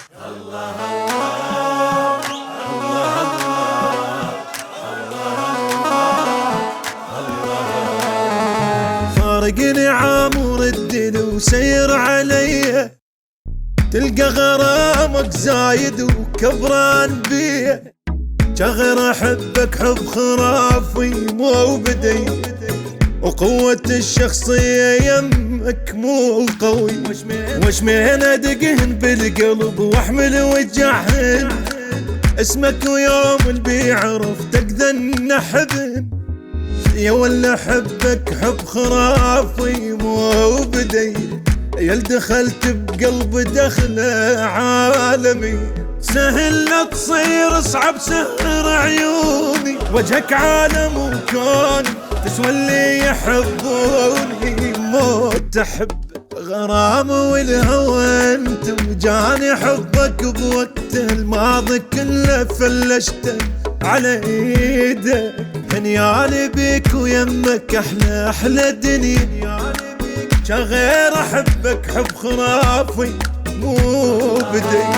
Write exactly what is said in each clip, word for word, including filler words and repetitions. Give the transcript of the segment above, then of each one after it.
فارق نعام وردني وسير علي، تلقى غرامك زايد وكبران بيه. شغر احبك حب خرافي مو بدي، وقوة الشخصية يمك مو قوي. وش مين ادقهن بالقلب واحمل وجعهن، اسمك ويوم اللي بيعرف تقذن حبن. يا ولا حبك حب خرافي مو بدي، يا دخلت بقلب دخله عالمي. سهل لا تصير صعب سهر عيوني، وجهك عالم وكوني، تسوى اللي يحبوني. موت تحب غرام والهوى انت، وجاني حبك بوقت الماضي كله فلشته على ايدك. هنيالي بيك ويمك احلى احلى دنيا، شغير احبك حب خرافي مو بدي.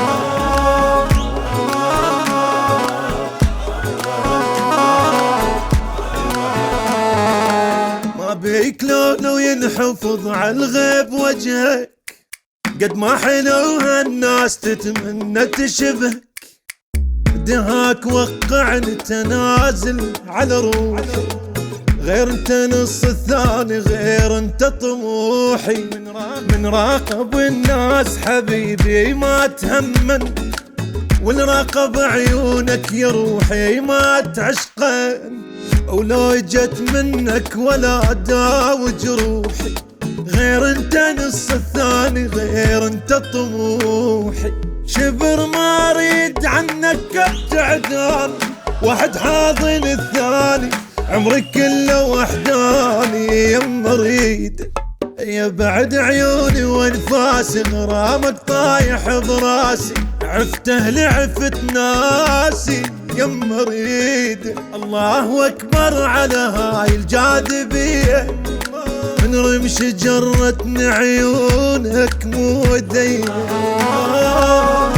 ما بيك لونه ينحفظ على الغيب وجهك، قد ما حلوها الناس تتمنى تشبهك. دهاك وقعني تنازل على روحي، غير انت نص الثاني، غير انت طموحي. من راقب الناس حبيبي ما تهمن، والراقب عيونك يا روحي ما تعشقن. ولو جت منك ولا داوي جروحي، غير انت نص الثاني، غير انت طموحي. شبر ما اريد عنك ابتعدان، واحد حاضن الثاني، عمرك كله وحداني يا مريد. يا بعد عيوني وانفاسي، غرامك طايح براسي، عفته لعفت ناسي يا مريد. الله اكبر على هاي الجاذبيه، من رمش جرتني عيونك مو دي.